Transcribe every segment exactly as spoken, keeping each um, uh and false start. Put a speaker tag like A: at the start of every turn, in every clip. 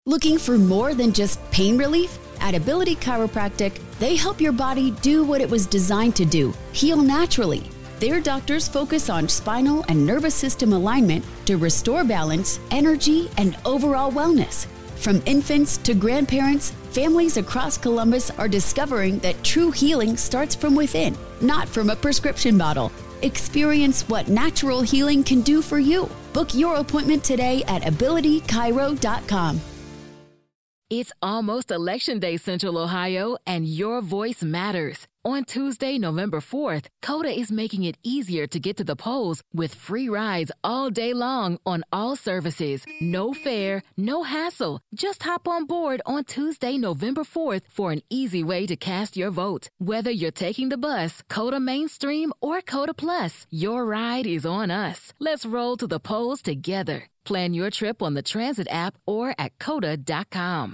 A: Looking for more than just pain relief? At Ability Chiropractic, they help your body do what it was designed to do, heal naturally. Their doctors focus on spinal and nervous system alignment to restore balance, energy, and overall wellness. From infants to grandparents, families across Columbus are discovering that true healing starts from within, not from a prescription bottle. Experience what natural healing can do for you. Book your appointment today at ability chiro dot com.
B: It's almost Election Day, Central Ohio, and your voice matters. On Tuesday, November fourth, CODA is making it easier to get to the polls with free rides all day long on all services. No fare, no hassle. Just hop on board on Tuesday, November fourth for an easy way to cast your vote. Whether you're taking the bus, CODA Mainstream, or CODA Plus, your ride is on us. Let's roll to the polls together. Plan your trip on the Transit app or at coda dot com.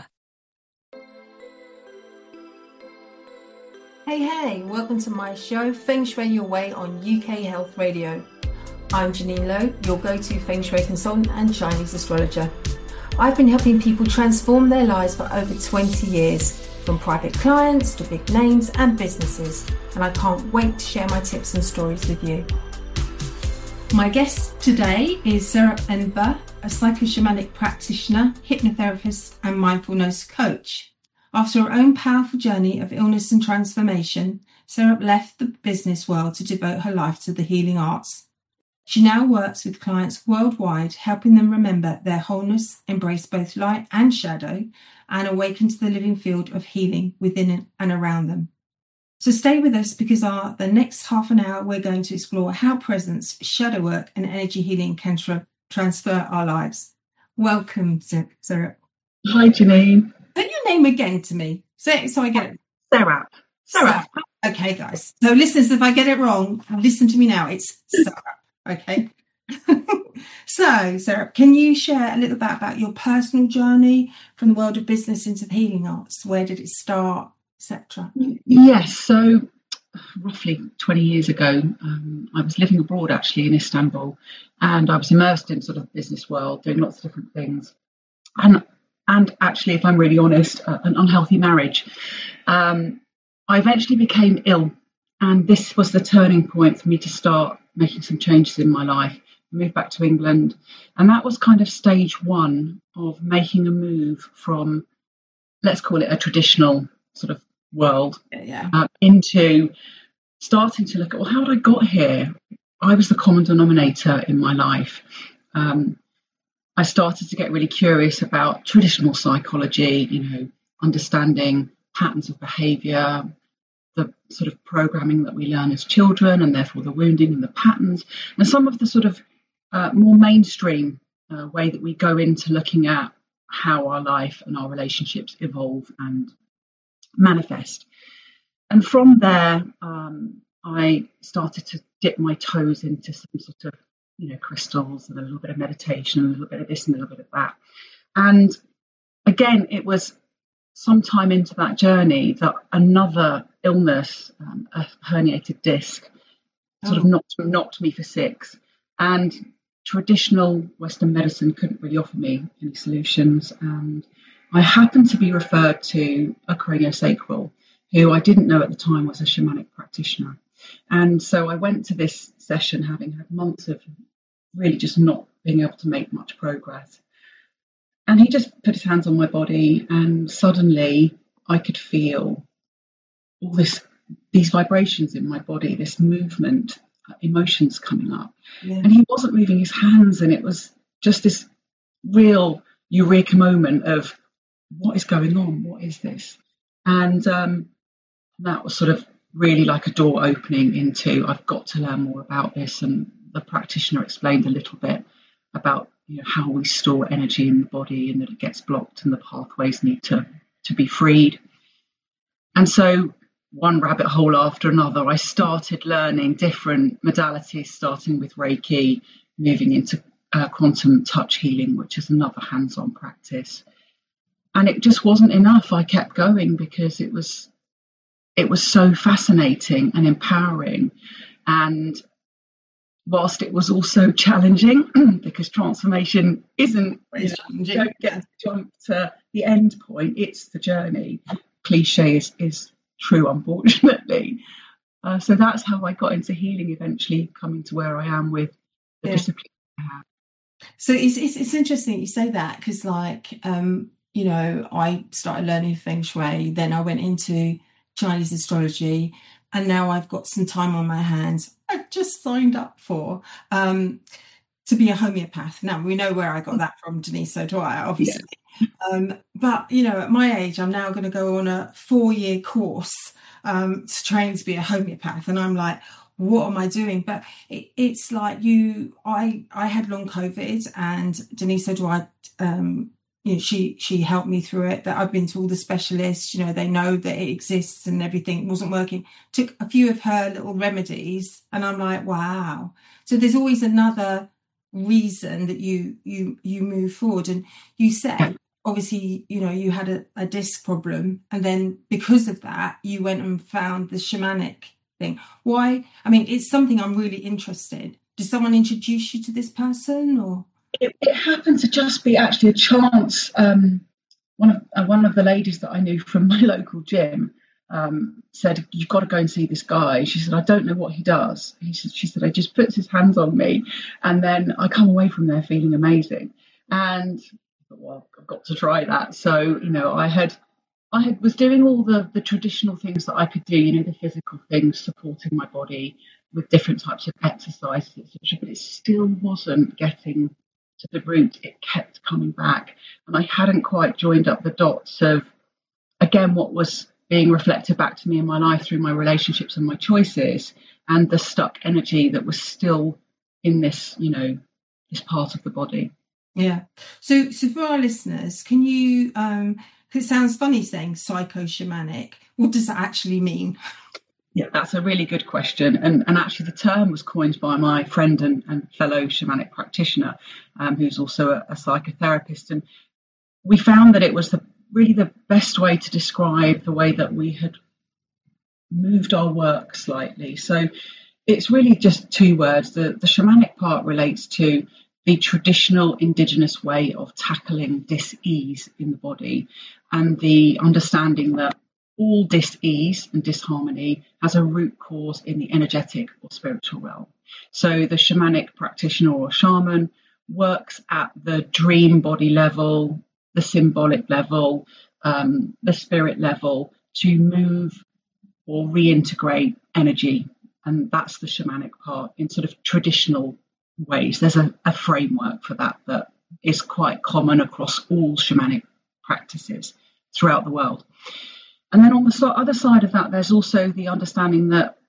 C: Hey, hey, welcome to my show, Feng Shui Your Way on U K Health Radio. I'm Janine Lowe, your go-to Feng Shui consultant and Chinese astrologer. I've been helping people transform their lives for over twenty years, from private clients to big names and businesses, and I can't wait to share my tips and stories with you. My guest today is Serap Enver, a psychoshamanic practitioner, hypnotherapist, and mindfulness coach. After her own powerful journey of illness and transformation, Serap left the business world to devote her life to the healing arts. She now works with clients worldwide, helping them remember their wholeness, embrace both light and shadow, and awaken to the living field of healing within and around them. So stay with us, because our the next half an hour we're going to explore how presence, shadow work and energy healing can tra- transfer our lives. Welcome, Serap.
D: Hi, Janine.
C: Say your name again to me, so, so I get it.
D: Serap.
C: Serap. Okay, guys. So listeners, if I get it wrong, listen to me now. It's Serap. Okay. So, Serap, can you share a little bit about your personal journey from the world of business into the healing arts? Where did it start, et cetera?
D: Yes. So, roughly twenty years ago, um, I was living abroad, actually, in Istanbul, and I was immersed in sort of the business world, doing lots of different things. And And actually, if I'm really honest, uh, an unhealthy marriage. Um, I eventually became ill, and this was the turning point for me to start making some changes in my life. I moved back to England, and that was kind of stage one of making a move from, let's call it a traditional sort of world,
C: yeah.
D: uh, into starting to look at, well, how had I got here? I was the common denominator in my life. Um, I started to get really curious about traditional psychology, you know, understanding patterns of behaviour, the sort of programming that we learn as children, and therefore the wounding and the patterns, and some of the sort of uh, more mainstream uh, way that we go into looking at how our life and our relationships evolve and manifest. And from there, um, I started to dip my toes into some sort of, you know, crystals and a little bit of meditation and a little bit of this and a little bit of that. And again, it was sometime into that journey that another illness, um, a herniated disc, sort oh. of knocked, knocked me for six. And traditional Western medicine couldn't really offer me any solutions. And I happened to be referred to a craniosacral, who I didn't know at the time was a shamanic practitioner. And so I went to this session having had months of really just not being able to make much progress. And he just put his hands on my body, and suddenly I could feel all this, these vibrations in my body, this movement, emotions coming up. Yeah. And he wasn't moving his hands, and it was just this real eureka moment of, what is going on? What is this? And um, that was sort of really like a door opening into, I've got to learn more about this. And the practitioner explained a little bit about, you know, how we store energy in the body, and that it gets blocked and the pathways need to, to be freed. And so one rabbit hole after another, I started learning different modalities, starting with Reiki, moving into uh, quantum touch healing, which is another hands-on practice. And it just wasn't enough. I kept going because it was it was so fascinating and empowering. And whilst it was also challenging, because transformation isn't, you know, you don't get to jump to the end point, it's the journey. Cliche is, is true, unfortunately. Uh, so that's how I got into healing, eventually coming to where I am with the yeah. discipline I have.
C: So it's, it's, it's interesting you say that, because like, um, you know, I started learning Feng Shui, then I went into Chinese astrology, and now I've got some time on my hands. I've just signed up for um, to be a homeopath. Now, we know where I got that from, Denise O'Dwyer, obviously. Yeah. Um, but, you know, at my age, I'm now going to go on a four-year course um, to train to be a homeopath. And I'm like, what am I doing? But it, it's like you, I, I had long COVID, and Denise O'Dwyer, um, you know, she she helped me through it. But I've been to all the specialists, you know, they know that it exists and everything. It wasn't working. Took a few of her little remedies, and I'm like, wow. So there's always another reason that you you you move forward. And you said, obviously, you know, you had a, a disc problem, and then because of that, you went and found the shamanic thing. Why? I mean, it's something I'm really interested. Did someone introduce you to this person, or?
D: It, it happened to just be actually a chance. Um, one of uh, one of the ladies that I knew from my local gym um, said, "You've got to go and see this guy." She said, "I don't know what he does." He said, "She said, he just puts his hands on me, and then I come away from there feeling amazing." And I thought, well, I've got to try that. So you know, I had I had was doing all the the traditional things that I could do. You know, the physical things, supporting my body with different types of exercises, et cetera. But it still wasn't getting to the root. It kept coming back, and I hadn't quite joined up the dots of, again, what was being reflected back to me in my life through my relationships and my choices, and the stuck energy that was still in this, you know, this part of the body.
C: Yeah. So, so for our listeners, can you? Um, it sounds funny saying psycho-shamanic. What does that actually mean?
D: Yeah, that's a really good question. And, and actually the term was coined by my friend and, and fellow shamanic practitioner, um, who's also a, a psychotherapist. And we found that it was the, really the best way to describe the way that we had moved our work slightly. So it's really just two words. The, the shamanic part relates to the traditional indigenous way of tackling dis-ease in the body, and the understanding that all dis-ease and disharmony has a root cause in the energetic or spiritual realm. So the shamanic practitioner or shaman works at the dream body level, the symbolic level, um, the spirit level, to move or reintegrate energy. And that's the shamanic part in sort of traditional ways. There's a, a framework for that that is quite common across all shamanic practices throughout the world. And then on the other side of that, there's also the understanding that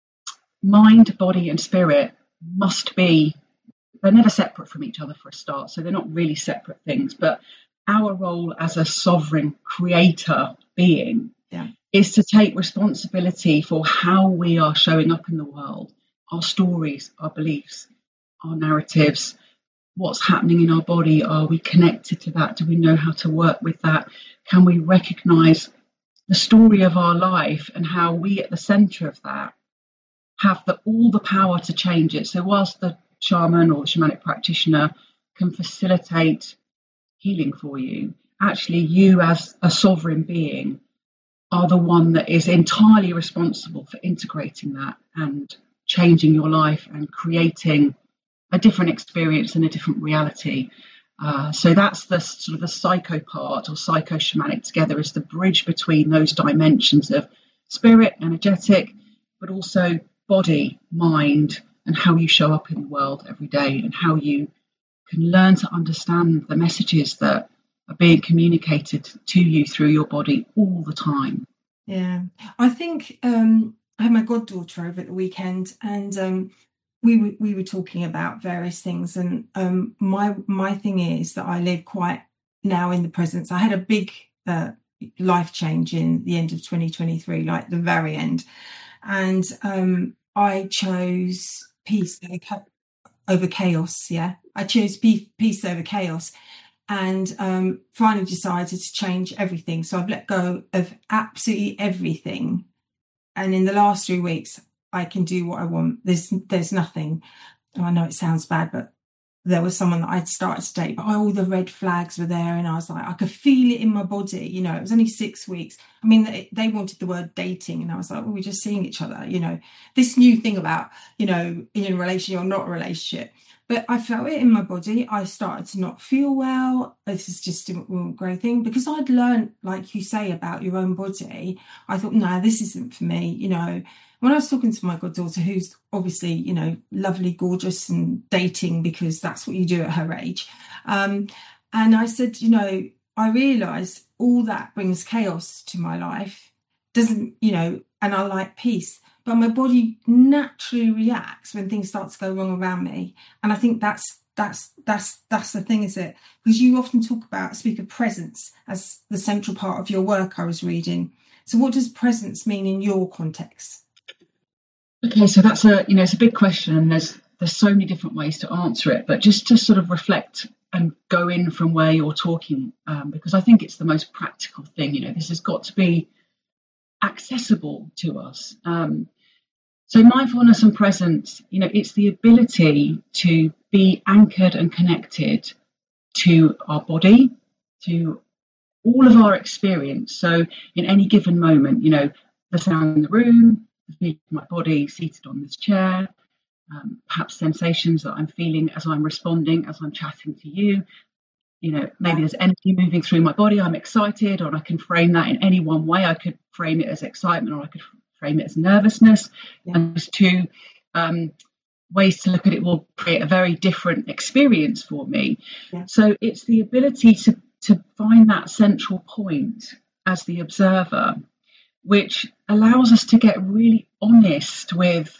D: mind, body and spirit must be, they're never separate from each other for a start. So they're not really separate things. But our role as a sovereign creator being yeah. is to take responsibility for how we are showing up in the world, our stories, our beliefs, our narratives, what's happening in our body. Are we connected to that? Do we know how to work with that? Can we recognize the story of our life and how we at the center of that have the, all the power to change it? So whilst the shaman or the shamanic practitioner can facilitate healing for you, actually you as a sovereign being are the one that is entirely responsible for integrating that and changing your life and creating a different experience and a different reality. Uh, so that's the sort of the psycho part, or psycho-shamanic together, is the bridge between those dimensions of spirit, energetic, but also body, mind, and how you show up in the world every day, and how you can learn to understand the messages that are being communicated to you through your body all the time.
C: Yeah, I think um, I had my goddaughter over at the weekend, and um, we were, we were talking about various things, and um, my my thing is that I live quite now in the present. I had a big uh, life change in the end of twenty twenty-three, like the very end, and um, I chose peace over chaos. Yeah, I chose peace over chaos, and um, finally decided to change everything. So I've let go of absolutely everything, and in the last three weeks, I can do what I want. There's there's nothing. I know it sounds bad, but there was someone that I'd started to date, but all the red flags were there. And I was like, I could feel it in my body. You know, it was only six weeks. I mean, they, they wanted the word dating. And I was like, well, we're just seeing each other. You know, this new thing about, you know, in a relationship or not a relationship. But I felt it in my body. I started to not feel well. This is just a great thing because I'd learned, like you say, about your own body. I thought, no, this isn't for me. You know, when I was talking to my goddaughter, who's obviously, you know, lovely, gorgeous and dating because that's what you do at her age. Um, and I said, you know, I realise all that brings chaos to my life. Doesn't, you know, and I like peace. But my body naturally reacts when things start to go wrong around me. And I think that's that's that's that's the thing, is it? Because you often talk about, speak of presence as the central part of your work, I was reading. So what does presence mean in your context?
D: Okay, so that's a, you know, it's a big question and there's there's so many different ways to answer it. But just to sort of reflect and go in from where you're talking, um, because I think it's the most practical thing. You know, this has got to be accessible to us. Um, so mindfulness and presence, you know, it's the ability to be anchored and connected to our body, to all of our experience. So in any given moment, you know, the sound in the room, the feeling of my body seated on this chair, um, perhaps sensations that I'm feeling as I'm responding, as I'm chatting to you. You know, maybe there's energy moving through my body. I'm excited, or I can frame that in any one way. I could frame it as excitement, or I could frame it as nervousness. Yeah. And those two um, ways to look at it will create a very different experience for me. Yeah. So it's the ability to to find that central point as the observer, which allows us to get really honest with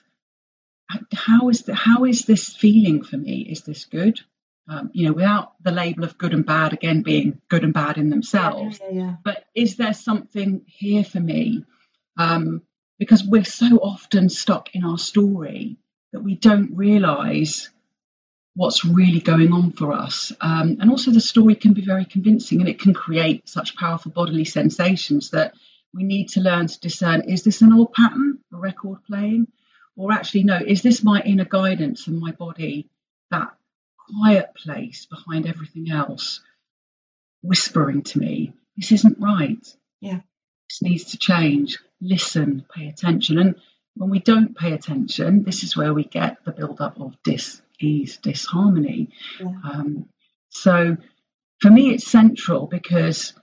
D: how is the, how is this feeling for me? Is this good? Um, you know, without the label of good and bad, again, being good and bad in themselves. Yeah, yeah, yeah. But is there something here for me? Um, because we're so often stuck in our story that we don't realise what's really going on for us. Um, and also the story can be very convincing and it can create such powerful bodily sensations that we need to learn to discern, is this an old pattern, a record playing? Or actually, no, is this my inner guidance and my body, that quiet place behind everything else, whispering to me, this isn't right. Yeah. This needs to change. Listen, pay attention. And when we don't pay attention, this is where we get the build-up of dis-ease, disharmony. Yeah. Um, so for me, it's central because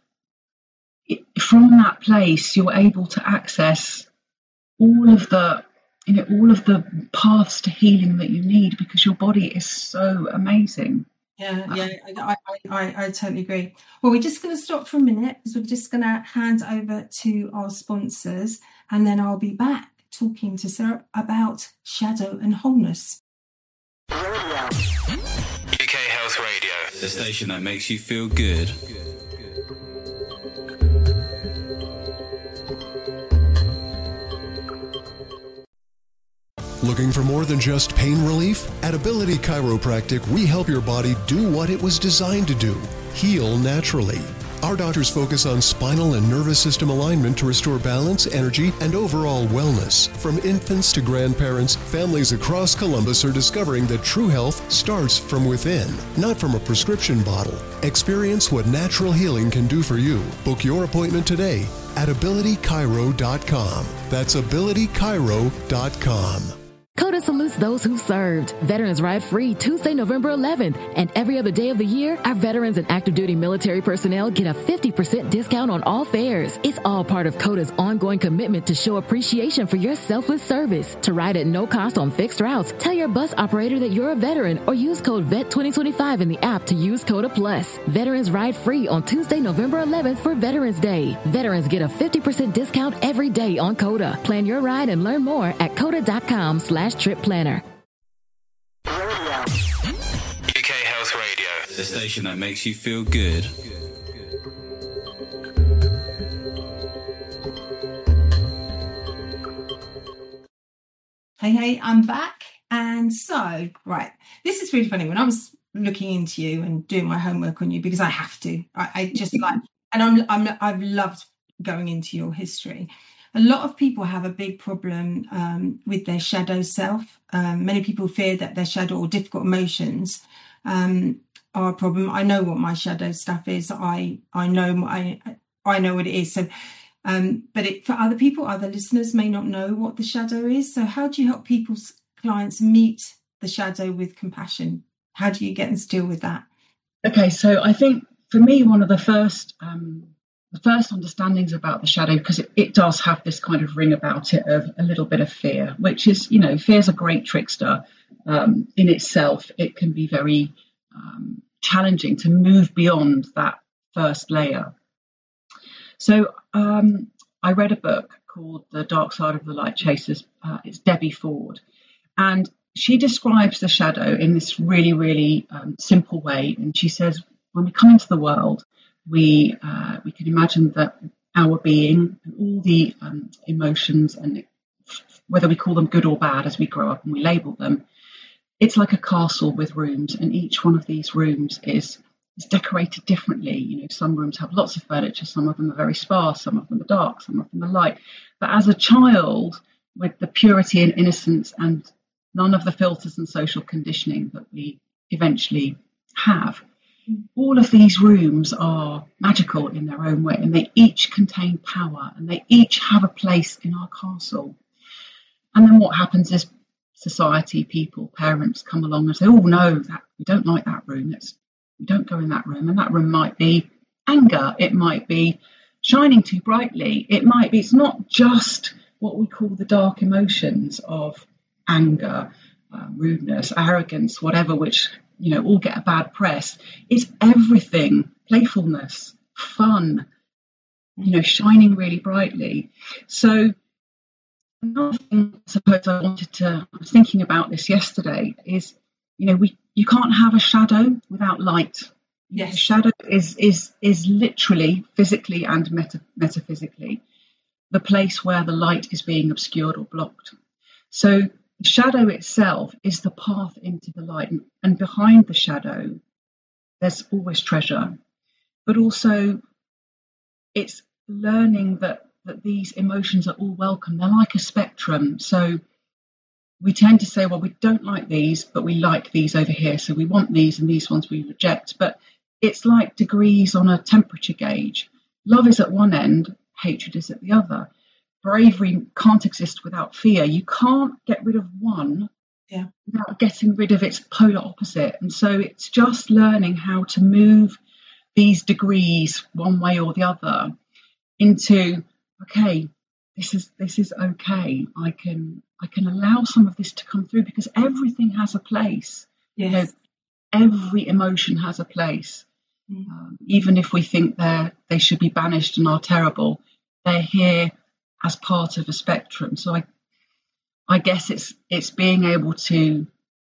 D: it, from that place, you're able to access all of the You know, all of the paths to healing that you need, because your body is so amazing.
C: Yeah, yeah, I, I, I, I totally agree. Well, we're just going to stop for a minute because we're just going to hand over to our sponsors, and then I'll be back talking to Sarah about shadow and wholeness.
E: U K Health Radio, the station that makes you feel good.
F: Looking for more than just pain relief? At Ability Chiropractic, we help your body do what it was designed to do, heal naturally. Our doctors focus on spinal and nervous system alignment to restore balance, energy, and overall wellness. From infants to grandparents, families across Columbus are discovering that true health starts from within, not from a prescription bottle. Experience what natural healing can do for you. Book your appointment today at ability chiro dot com. That's ability chiro dot com.
B: CODA salutes those who served. Veterans Ride Free Tuesday, November eleventh. And every other day of the year, our veterans and active duty military personnel get a fifty percent discount on all fares. It's all part of CODA's ongoing commitment to show appreciation for your selfless service. To ride at no cost on fixed routes, tell your bus operator that you're a veteran or use code V E T twenty twenty-five in the app to use CODA Plus. Veterans Ride Free on Tuesday, November eleventh for Veterans Day. Veterans get a fifty percent discount every day on CODA. Plan your ride and learn more at coda.com slash trip planner.
E: U K Health Radio, the station that makes you feel good.
C: Hey, hey, I'm back. And so, right, this is really funny. When I was looking into you and doing my homework on you, because I have to, I, I just like, and I'm, I'm, I've loved going into your history. a lot of people have a big problem um, with their shadow self. Um, many people fear that their shadow or difficult emotions um, are a problem. I know what my shadow stuff is. I I know I I know what it is. So, um, but it, for other people, other listeners may not know what the shadow is. So, how do you help people's clients meet the shadow with compassion? How do you get them to deal with that?
D: Okay, so I think for me, one of the first um, the first understandings about the shadow, because it, it does have this kind of ring about it of a little bit of fear, which is, you know, fear's a great trickster um, in itself. It can be very um, challenging to move beyond that first layer. So um, I read a book called The Dark Side of the Light Chasers. Uh, it's Debbie Ford. And she describes the shadow in this really, really um, simple way. And she says, when we come into the world, we uh, we can imagine that our being and all the um, emotions, and whether we call them good or bad as we grow up and we label them, it's like a castle with rooms, and each one of these rooms is is decorated differently. You know, some rooms have lots of furniture, some of them are very sparse, some of them are dark, some of them are light. But as a child, with the purity and innocence and none of the filters and social conditioning that we eventually have, all of these rooms are magical in their own way, and they each contain power, and they each have a place in our castle. And then what happens is society, people, parents come along and say, oh no, that we don't like that room. Let's we don't go in that room. And that room might be anger. It might be shining too brightly. It might be, it's not just what we call the dark emotions of anger, uh, rudeness, arrogance, whatever, which, you know, all get a bad press. It's everything, playfulness, fun, you know, shining really brightly. So another thing I suppose I wanted to, I was thinking about this yesterday, is, you know, we you can't have a shadow without light.
C: Yes.
D: The shadow is is is literally, physically and meta, metaphysically, the place where the light is being obscured or blocked. So the shadow itself is the path into the light, and, and behind the shadow, there's always treasure. But also, it's learning that, that these emotions are all welcome. They're like a spectrum. So we tend to say, well, we don't like these, but we like these over here. So we want these, and these ones we reject. But it's like degrees on a temperature gauge. Love is at one end, hatred is at the other. Bravery can't exist without fear. You can't get rid of one
C: yeah.
D: without getting rid of its polar opposite. And so it's just learning how to move these degrees one way or the other into, okay, this is this is okay. I can I can allow some of this to come through, because everything has a place.
C: Yes.
D: You know, every emotion has a place. Mm. Um, even if we think they're they should be banished and are terrible, they're here as part of a spectrum. So I I guess it's it's being able to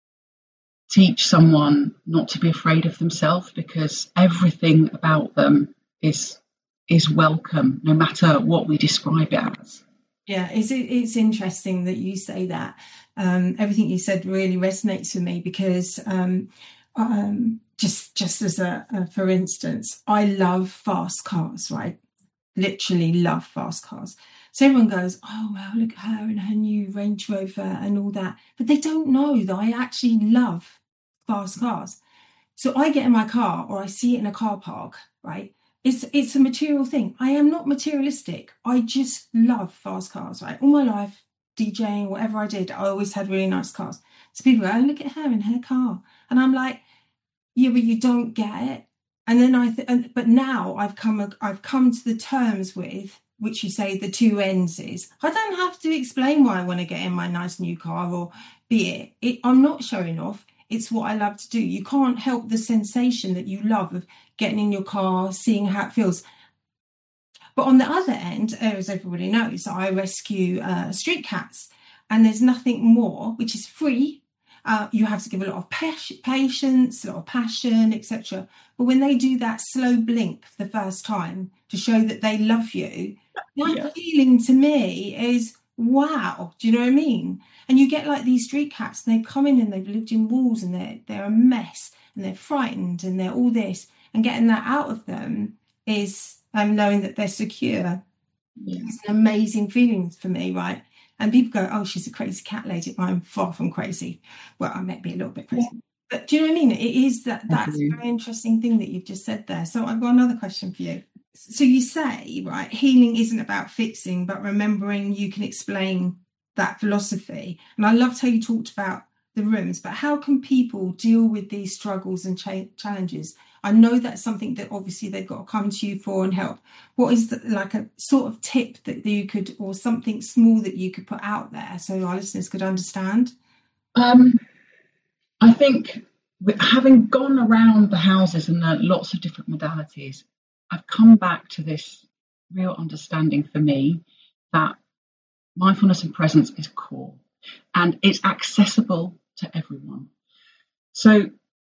D: teach someone not to be afraid of themselves, because everything about them is is welcome, no matter what we describe it as.
C: Yeah, it's it's interesting that you say that. Um, everything you said really resonates with me, because um, um, just just as a, a for instance, I love fast cars, right? Literally love fast cars. So everyone goes, oh, well, look at her and her new Range Rover and all that. But they don't know that I actually love fast cars. So I get in my car, or I see it in a car park, right? It's it's a material thing. I am not materialistic. I just love fast cars, right? All my life, DJing, whatever I did, I always had really nice cars. So people go, oh, look at her in her car. And I'm like, yeah, but you don't get it. And then I, th- and, but now I've come, I've come to the terms with, which you say the two ends is, I don't have to explain why I want to get in my nice new car or be it. it. I'm not showing off. It's what I love to do. You can't help the sensation that you love of getting in your car, seeing how it feels. But on the other end, as everybody knows, I rescue uh, street cats, and there's nothing more, which is free. Uh, you have to give a lot of patience, a lot of passion, et cetera. But when they do that slow blink for the first time to show that they love you, that yeah. feeling to me is, wow. Do you know what I mean? And you get like these street cats, and they come in and they've lived in walls, and they're, they're a mess, and they're frightened, and they're all this. And getting that out of them is um, knowing that they're secure.
D: Yeah.
C: It's an amazing feeling for me, right? And people go, oh, she's a crazy cat lady. I'm far from crazy. Well, I might be a little bit crazy. Yeah. But do you know what I mean? It is that that's a very interesting thing that you've just said there. So I've got another question for you. So you say, right, healing isn't about fixing, but remembering you can explain that philosophy. And I loved how you talked about the rooms, but how can people deal with these struggles and cha- challenges? I know that's something that obviously they've got to come to you for and help. What is the, like a sort of tip that you could, or something small that you could put out there so our listeners could understand?
D: Um, I think having gone around the houses and learned lots of different modalities, I've come back to this real understanding for me that mindfulness and presence is core and it's accessible to everyone. So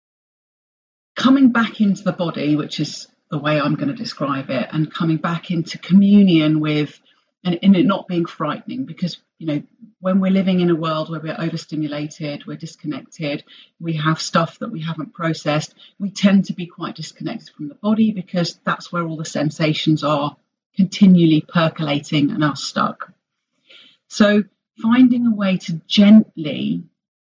D: coming back into the body, which is the way I'm going to describe it, and coming back into communion with, and in it not being frightening, because, you know, when we're living in a world where we're overstimulated, we're disconnected, we have stuff that we haven't processed, we tend to be quite disconnected from the body because that's where all the sensations are continually percolating and are stuck. So finding a way to gently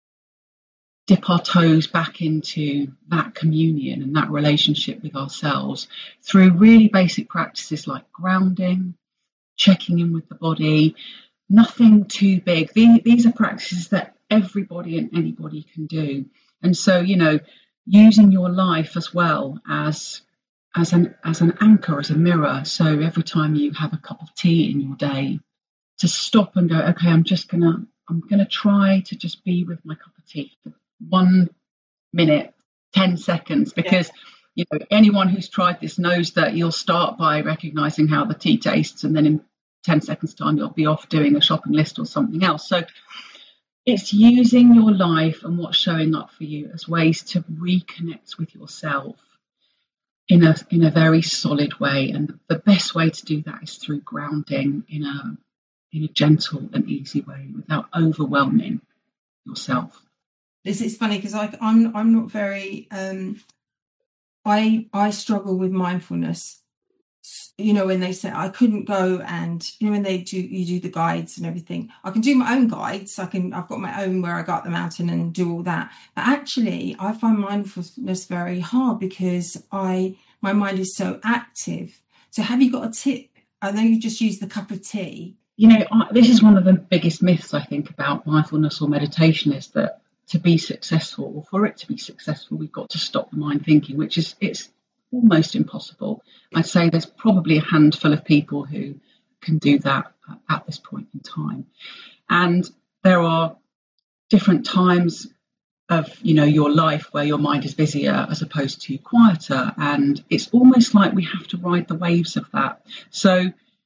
D: dip our toes back into that communion and that relationship with ourselves through really basic practices like grounding, checking in with the body, nothing too big. These are practices that everybody and anybody can do. And so, you know, using your life as well as as an as an anchor, as a mirror. So every time you have a cup of tea in your day, to stop and go, okay, I'm just gonna I'm gonna try to just be with my cup of tea for one minute, ten seconds, because yeah. you know, anyone who's tried this knows that you'll start by recognizing how the tea tastes, and then in ten seconds time you'll be off doing a shopping list or something else. So it's using your life and what's showing up for you as ways to reconnect with yourself in a in a very solid way. And the best way to do that is through grounding in a in a gentle and easy way without overwhelming yourself.
C: This is funny because I I'm I'm not very um I I struggle with mindfulness. You know, when they say I couldn't go, and you know, when they do you do the guides and everything, I can do my own guides. I can I've got my own where I go up the mountain and do all that. But actually, I find mindfulness very hard because I my mind is so active. So, have you got a tip? I know you just use the cup of tea.
D: You know, I, this is one of the biggest myths I think about mindfulness or meditation, is that to be successful, or for it to be successful, we've got to stop the mind thinking, which is it's almost impossible. I'd say there's probably a handful of people who can do that at this point in time. And there are different times of, you know, your life where your mind is busier as opposed to quieter. And it's almost like we have to ride the waves of that. So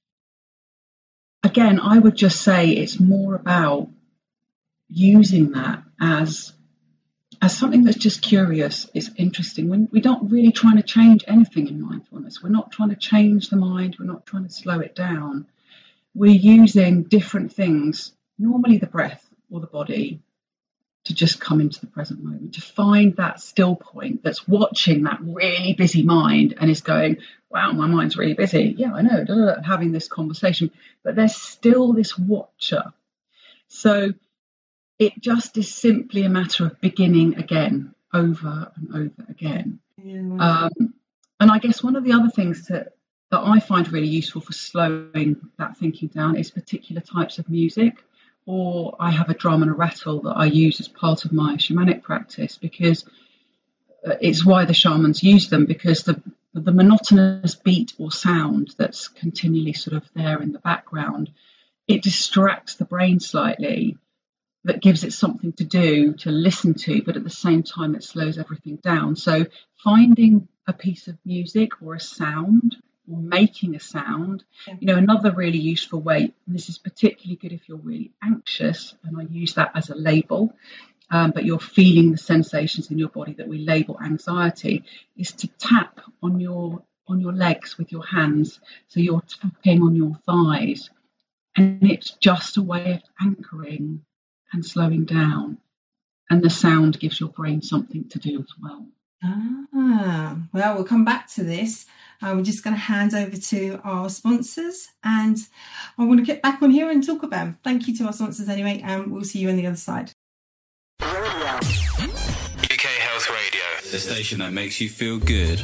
D: again, I would just say it's more about using that as as something that's just curious, it's interesting. When we're not really trying to change anything in mindfulness, we're not trying to change the mind, we're not trying to slow it down. We're using different things, normally the breath or the body, to just come into the present moment, to find that still point that's watching that really busy mind and is going, wow, my mind's really busy. Yeah, I know, da, da, da, having this conversation, but there's still this watcher. So it just is simply a matter of beginning again, over and over again. Yeah. Um, and I guess one of the other things that, that I find really useful for slowing that thinking down is particular types of music, or I have a drum and a rattle that I use as part of my shamanic practice, because it's why the shamans use them, because the, the monotonous beat or sound that's continually sort of there in the background, it distracts the brain slightly. That gives it something to do, to listen to, but at the same time it slows everything down. So finding a piece of music or a sound, or making a sound, yeah. you know, another really useful way, and this is particularly good if you're really anxious, and I use that as a label, um, but you're feeling the sensations in your body that we label anxiety, is to tap on your on your legs with your hands. So you're tapping on your thighs, and it's just a way of anchoring and slowing down, and the sound gives your brain something to do as well.
C: Ah, well, we'll come back to this. uh, we're just going to hand over to our sponsors, and I want to get back on here and talk about them. Thank you to our sponsors anyway, and we'll see you on the other side.
E: U K Health Radio, the station that makes you feel good.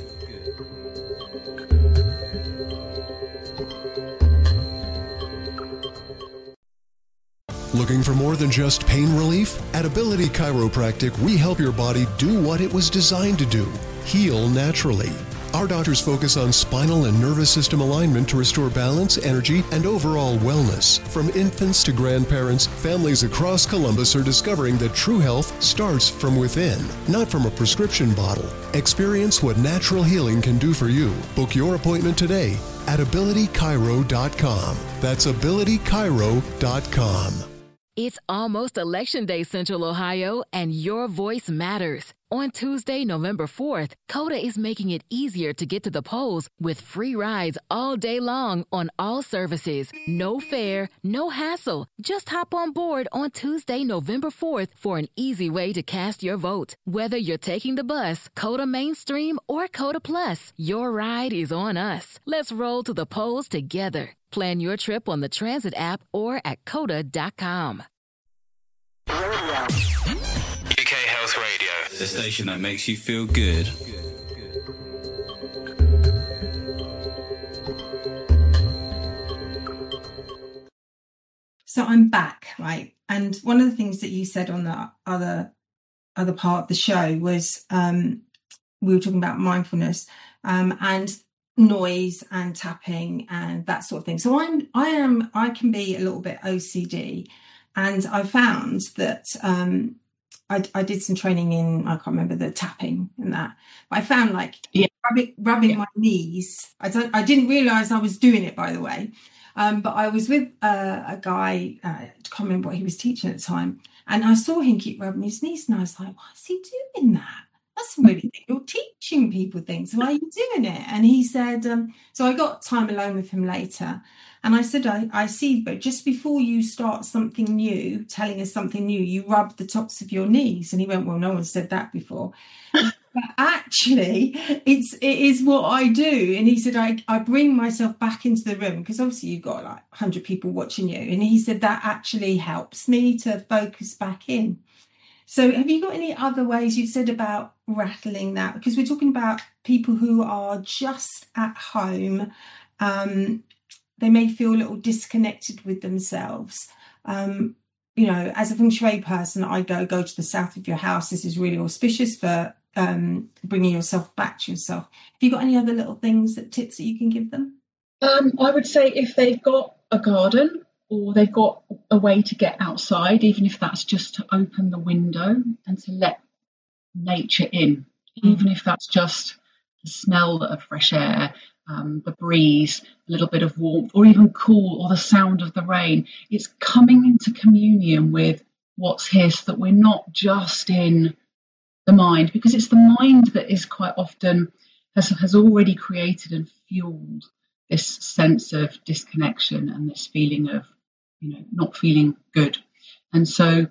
F: Looking for more than just pain relief? At Ability Chiropractic, we help your body do what it was designed to do, heal naturally. Our doctors focus on spinal and nervous system alignment to restore balance, energy, and overall wellness. From infants to grandparents, families across Columbus are discovering that true health starts from within, not from a prescription bottle. Experience what natural healing can do for you. Book your appointment today at ability chiro dot com. That's ability chiro dot com.
B: It's almost Election Day, Central Ohio, and your voice matters. On Tuesday, November fourth, COTA is making it easier to get to the polls with free rides all day long on all services. No fare, no hassle. Just hop on board on Tuesday, November fourth for an easy way to cast your vote. Whether you're taking the bus, COTA Mainstream, or COTA Plus, your ride is on us. Let's roll to the polls together. Plan your trip on the Transit app or at cota dot com.
E: U K Health Radio, the station that makes you feel good.
C: So I'm back, right? And one of the things that you said on the other other part of the show was um, we were talking about mindfulness um, and noise and tapping and that sort of thing. So I'm I am I can be a little bit O C D, and I found that um I, I did some training in, I can't remember the tapping and that, but I found like yeah. rubbing, rubbing yeah. my knees. I don't I didn't realize I was doing it, by the way, um but I was with uh, a guy, uh, I can't remember what he was teaching at the time, and I saw him keep rubbing his knees, and I was like, why is he doing that? That's really thing. You're teaching people things. Why are you doing it? And he said, um, so I got time alone with him later. And I said, I, I see, but just before you start something new, telling us something new, you rub the tops of your knees. And he went, well, no one said that before. But actually, it's, it is what I do. And he said, I, I bring myself back into the room, because obviously you've got like one hundred people watching you. And he said, that actually helps me to focus back in. So have you got any other ways? You said about rattling that, because we're talking about people who are just at home. Um, they may feel a little disconnected with themselves. Um, you know, as a feng shui person, I go, go to the south of your house. This is really auspicious for um, bringing yourself back to yourself. Have you got any other little things, that tips that you can give them?
D: Um, I would say if they've got a garden, or they've got a way to get outside, even if that's just to open the window and to let nature in, mm. even if that's just the smell of fresh air, um, the breeze, a little bit of warmth, or even cool, or the sound of the rain. It's coming into communion with what's here, so that we're not just in the mind, because it's the mind that is quite often has, has already created and fueled this sense of disconnection and this feeling of, you know, not feeling good. And so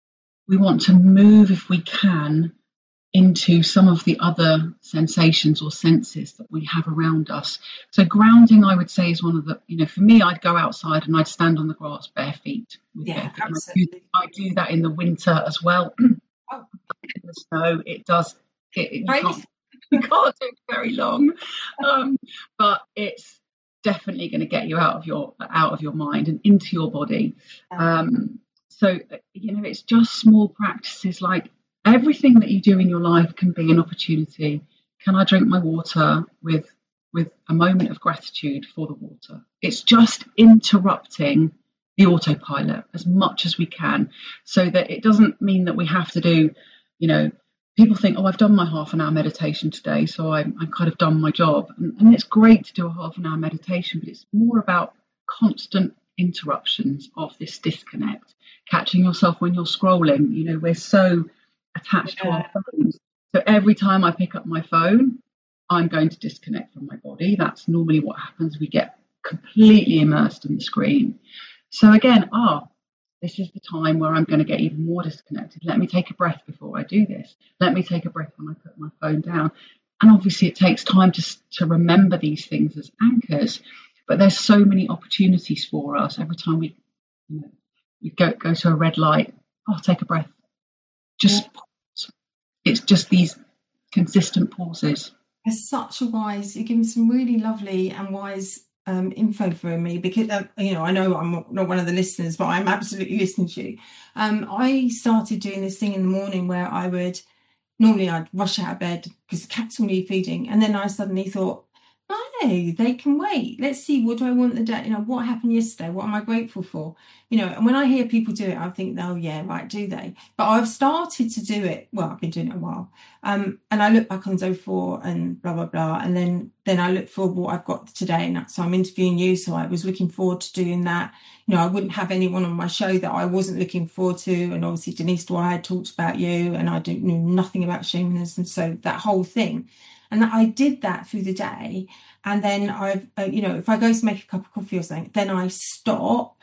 D: we want to move, if we can, into some of the other sensations or senses that we have around us. So grounding, I would say, is one of the, you know, for me, I'd go outside and I'd stand on the grass bare feet. With
C: yeah,
D: bare feet.
C: absolutely.
D: I do, I do that in the winter as well. Oh. The snow, it does, it, you,
C: right.
D: can't, you can't do it very long, um, but it's definitely going to get you out of your out of your mind and into your body. Um, so, you know, it's just small practices. Like everything that you do in your life can be an opportunity. Can I drink my water with with a moment of gratitude for the water? It's just interrupting the autopilot as much as we can, so that it doesn't mean that we have to do, you know, people think, oh, I've done my half an hour meditation today, so I'm, I'm kind of done my job. And, and it's great to do a half an hour meditation, but it's more about constant interruptions of this disconnect, catching yourself when you're scrolling. You know, we're so attached yeah. to our phones. So every time I pick up my phone, I'm going to disconnect from my body. That's normally what happens. We get completely immersed in the screen. So again, ah, this is the time where I'm going to get even more disconnected. Let me take a breath before I do this. Let me take a breath when I put my phone down. And obviously it takes time to, to remember these things as anchors, but there's so many opportunities for us every time we, you know, we go, go to a red light. Oh, take a breath. Just yeah. pause. It's just these consistent pauses.
C: It's such a wise, you give me some really lovely and wise um, info for me, because, uh, you know, I know I'm not one of the listeners, but I'm absolutely listening to you. Um, I started doing this thing in the morning where I would, normally I'd rush out of bed because the cats will need feeding. And then I suddenly thought, no, they can wait. Let's see, what do I want the day? You know, what happened yesterday? What am I grateful for? You know, and when I hear people do it, I think, oh, yeah, right, do they? But I've started to do it. Well, I've been doing it a while. Um, and I look back on zone four and blah, blah, blah. And then then I look for what I've got today. And so I'm interviewing you. So I was looking forward to doing that. You know, I wouldn't have anyone on my show that I wasn't looking forward to. And obviously, Denise Dwyer had talked about you, and I didn't knew nothing about shamanism. So that whole thing. And I did that through the day. And then I've, uh, you know, if I go to make a cup of coffee or something, then I stop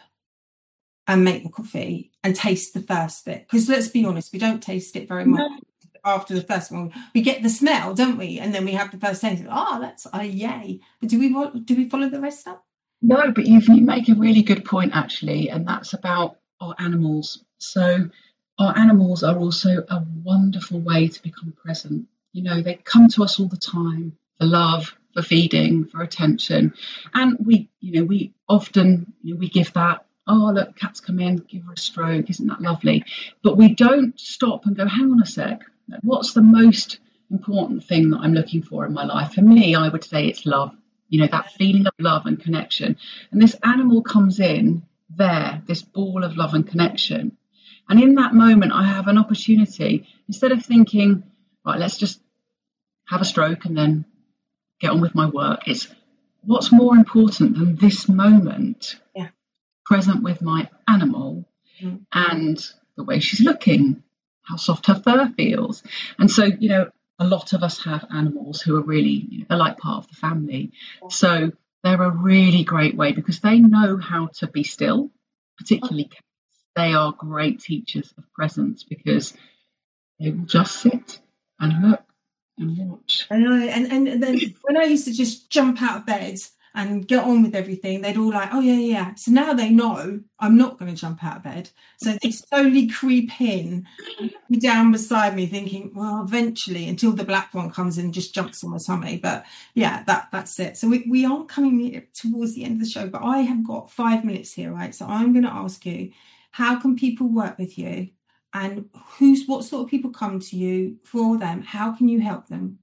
C: and make the coffee and taste the first bit. Because let's be honest, we don't taste it very much no. after the first one. We get the smell, don't we? And then we have the first taste. Oh, that's a yay. But do we do we follow the rest up?
D: No, but you've, you make a really good point, actually. And that's about our animals. So our animals are also a wonderful way to become present. You know, they come to us all the time for love, for feeding, for attention. And we, you know, we often, you know, we give that, oh, look, cat's come in, give her a stroke, isn't that lovely? But we don't stop and go, hang on a sec, what's the most important thing that I'm looking for in my life? For me, I would say it's love, you know, that feeling of love and connection. And this animal comes in there, this ball of love and connection. And in that moment, I have an opportunity, instead of thinking, right, let's just have a stroke and then get on with my work. It's what's more important than this moment,
C: yeah.
D: present with my animal
C: mm-hmm.
D: and the way she's looking, how soft her fur feels. And so, you know, a lot of us have animals who are really, you know, they're like part of the family. Yeah. So they're a really great way because they know how to be still, particularly cats. They are great teachers of presence because they will just sit and look and watch.
C: I know, and, and and then when I used to just jump out of bed and get on with everything, they'd all like, oh yeah, yeah. So now they know I'm not going to jump out of bed. So they slowly creep in, down beside me, thinking, well, eventually, until the black one comes in and just jumps on my tummy. But yeah, that that's it. So we, we are coming towards the end of the show, but I have got five minutes here, right? So I'm going to ask you, how can people work with you? And who's what sort of people come to you for them? How can you help them?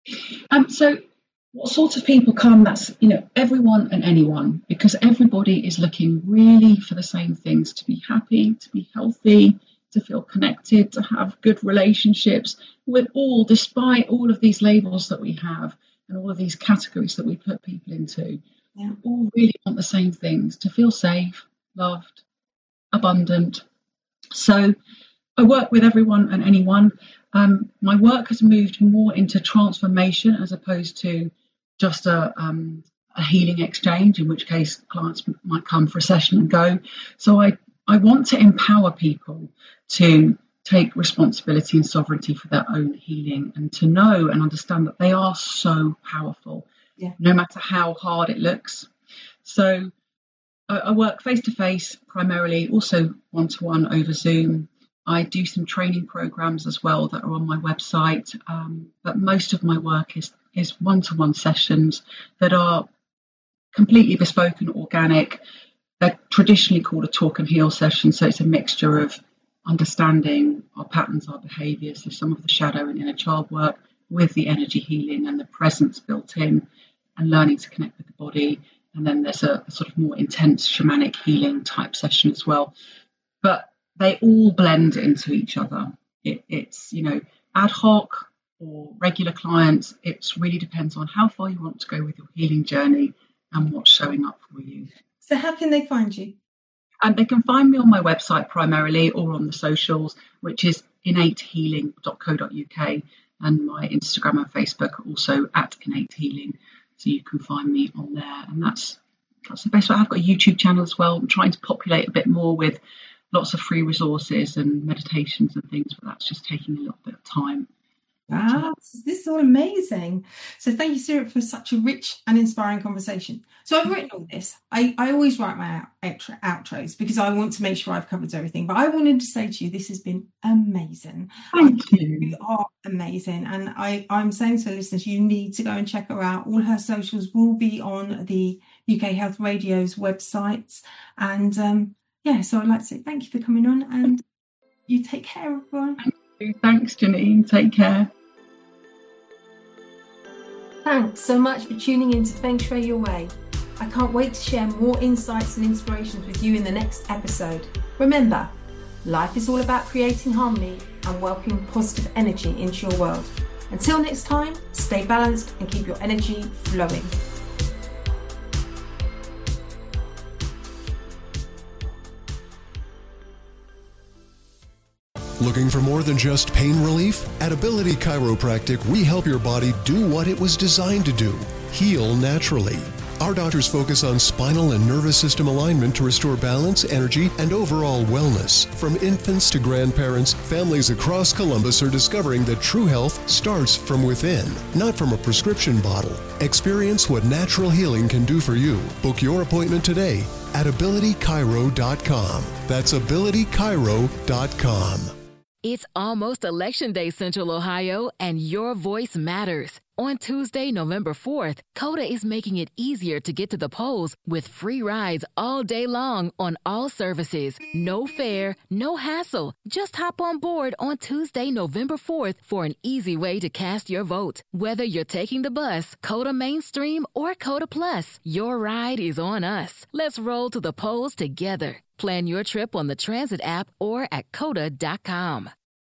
D: Um, so what sort of people come? That's, you know, everyone and anyone, because everybody is looking really for the same things: to be happy, to be healthy, to feel connected, to have good relationships. With all, despite all of these labels that we have and all of these categories that we put people into,
C: yeah.
D: we all really want the same things: to feel safe, loved, abundant. So I work with everyone and anyone. Um, my work has moved more into transformation as opposed to just a, um, a healing exchange, in which case clients might come for a session and go. So I, I want to empower people to take responsibility and sovereignty for their own healing and to know and understand that they are so powerful,
C: yeah.
D: no matter how hard it looks. So I, I work face-to-face primarily, also one-to-one over Zoom. I do some training programs as well that are on my website, um, but most of my work is, is one-to-one sessions that are completely bespoke and organic. They're traditionally called a talk and heal session, so it's a mixture of understanding our patterns, our behaviours, so some of the shadow and inner child work with the energy healing and the presence built in and learning to connect with the body. And then there's a, a sort of more intense shamanic healing type session as well. But they all blend into each other. It, it's, you know, ad hoc or regular clients. It really depends on how far you want to go with your healing journey and what's showing up for you.
C: So how can they find you?
D: And they can find me on my website primarily or on the socials, which is innate healing dot co dot uk, and my Instagram and Facebook also at Innate Healing. So you can find me on there. And that's that's the best way. I've got a YouTube channel as well. I'm trying to populate a bit more with lots of free resources and meditations and things, but that's just taking a little bit of time.
C: Ah, this is all amazing. So thank you, Sarah, for such a rich and inspiring conversation. So I've written all this. I, I always write my out, outros because I want to make sure I've covered everything. But I wanted to say to you, this has been amazing.
D: Thank
C: I,
D: you.
C: You are amazing. And I, I'm saying to the listeners, you need to go and check her out. All her socials will be on the U K Health Radio's websites. And um, yeah, so I'd like to say thank you for coming on, and you take care, everyone.
D: Thanks, Janine. Take care.
C: Thanks so much for tuning in to Feng Shui Your Way. I can't wait to share more insights and inspirations with you in the next episode. Remember, life is all about creating harmony and welcoming positive energy into your world. Until next time, stay balanced and keep your energy flowing.
F: Looking for more than just pain relief? At Ability Chiropractic, we help your body do what it was designed to do, heal naturally. Our doctors focus on spinal and nervous system alignment to restore balance, energy, and overall wellness. From infants to grandparents, families across Columbus are discovering that true health starts from within, not from a prescription bottle. Experience what natural healing can do for you. Book your appointment today at ability chiro dot com. That's ability chiro dot com.
B: It's almost Election Day, Central Ohio, and your voice matters. On Tuesday, November fourth, CODA is making it easier to get to the polls with free rides all day long on all services. No fare, no hassle. Just hop on board on Tuesday, November fourth for an easy way to cast your vote. Whether you're taking the bus, CODA Mainstream, or CODA Plus, your ride is on us. Let's roll to the polls together. Plan your trip on the Transit app or at coda dot com.